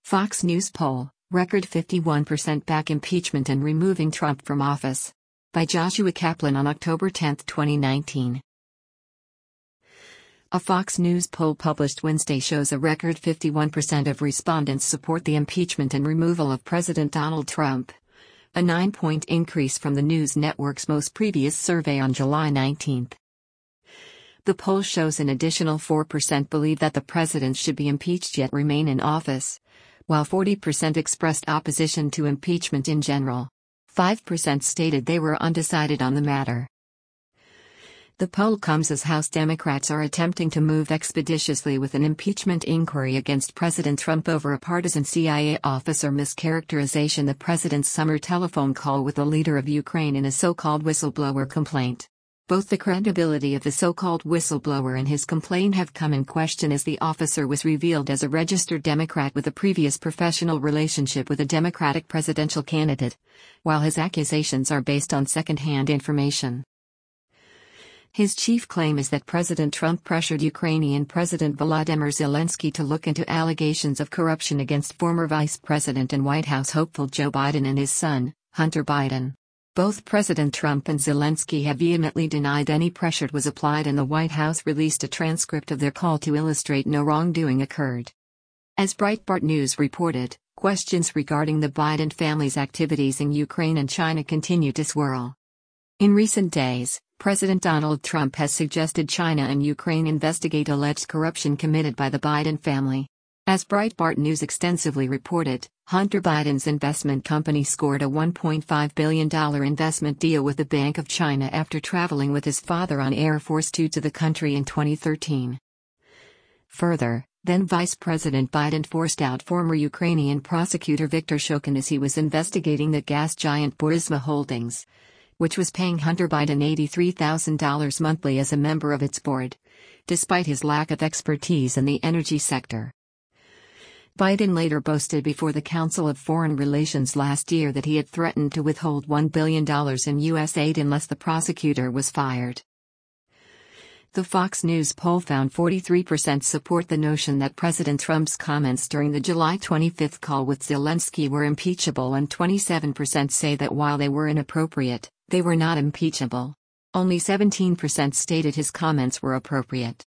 Fox News poll, record 51% back impeachment and removing Trump from office. By Joshua Kaplan on October 10, 2019. A Fox News poll published Wednesday shows a record 51% of respondents support the impeachment and removal of President Donald Trump. A 9-point increase from the news network's most previous survey on July 19. The poll shows an additional 4% believe that the president should be impeached yet remain in office, while 40% expressed opposition to impeachment in general. 5% stated they were undecided on the matter. The poll comes as House Democrats are attempting to move expeditiously with an impeachment inquiry against President Trump over a partisan CIA officer mischaracterization the president's summer telephone call with the leader of Ukraine in a so-called whistleblower complaint. Both the credibility of the so-called whistleblower and his complaint have come in question as the officer was revealed as a registered Democrat with a previous professional relationship with a Democratic presidential candidate, while his accusations are based on second-hand information. His chief claim is that President Trump pressured Ukrainian President Volodymyr Zelensky to look into allegations of corruption against former Vice President and White House hopeful Joe Biden and his son, Hunter Biden. Both President Trump and Zelensky have vehemently denied any pressure was applied, and the White House released a transcript of their call to illustrate no wrongdoing occurred. As Breitbart News reported, questions regarding the Biden family's activities in Ukraine and China continue to swirl. In recent days, President Donald Trump has suggested China and Ukraine investigate alleged corruption committed by the Biden family. As Breitbart News extensively reported, Hunter Biden's investment company scored a $1.5 billion investment deal with the Bank of China after traveling with his father on Air Force Two to the country in 2013. Further, then Vice President Biden forced out former Ukrainian prosecutor Viktor Shokin as he was investigating the gas giant Burisma Holdings, which was paying Hunter Biden $83,000 monthly as a member of its board, despite his lack of expertise in the energy sector. Biden later boasted before the Council of Foreign Relations last year that he had threatened to withhold $1 billion in U.S. aid unless the prosecutor was fired. The Fox News poll found 43% support the notion that President Trump's comments during the July 25 call with Zelensky were impeachable, and 27% say that while they were inappropriate, they were not impeachable. Only 17% stated his comments were appropriate.